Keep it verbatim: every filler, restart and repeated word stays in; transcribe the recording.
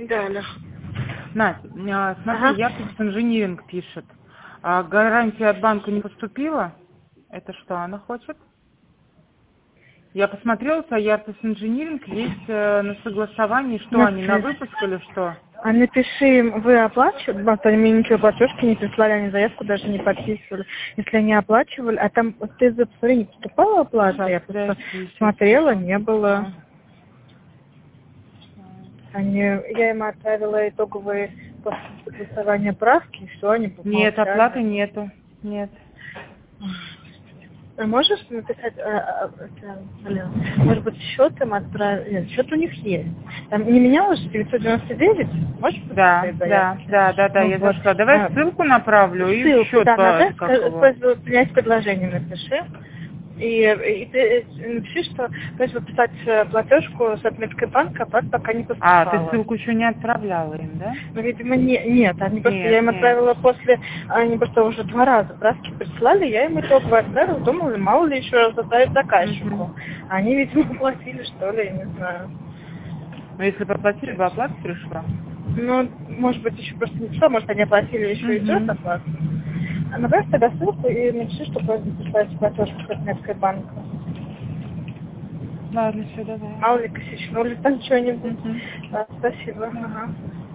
Да, Алло. Надь, а, смотри, Ага. Яркость инжиниринг пишет. А гарантия от банка не поступила? Это что она хочет? Я посмотрела, у Яркость инжиниринг есть э, на согласовании, что они на Смотри. выпуск или что? А напиши им, вы оплачивали, вот они мне ничего платежки не прислали, они заявку даже не подписывали. Если они оплачивали, а там, вот ты за посмотри, не поступала оплата, Сейчас, я просто подожди, сейчас смотрела, скажу. не было. А, Они, я им отправила итоговые после согласования правки, и все, они Нет, оплаты помолчали. нету. Нет. А можешь написать, а, а, это, блин, может быть, счет им отправить? Нет, счет у них есть. Там не менялось девятьсот девяносто девять? Можешь Да, посмотреть да, заявки? да, да, да, Ну я вот. зашла. Давай А, ссылку направлю и в ссылку, счет да, по, нажать, как ска- его. просьбу принять предложение напиши. И, и ты напиши, что просьба писать э, платежку с отметкой банка, оплата пока не А, ты поступала. ссылку еще не отправляла им, да? Ну, видимо, не, нет, они просто, я Нет, им нет. отправила после, они просто уже два раза праски присылали, я им итогово отправила, думала, мало ли еще раз отправить Угу. заказчику. Они, видимо, платили, что ли, я не знаю. Но если бы оплатили, бы оплата пришла. Ну, может быть, еще просто не все, может, они оплатили, еще идет Угу. оплата. А направь тогда ссылку и напиши, что просьба прислать платежку с отметкой банка. Ладно, все, давай. Мало ли косячнули там что-нибудь. Угу. Да, спасибо. Ага.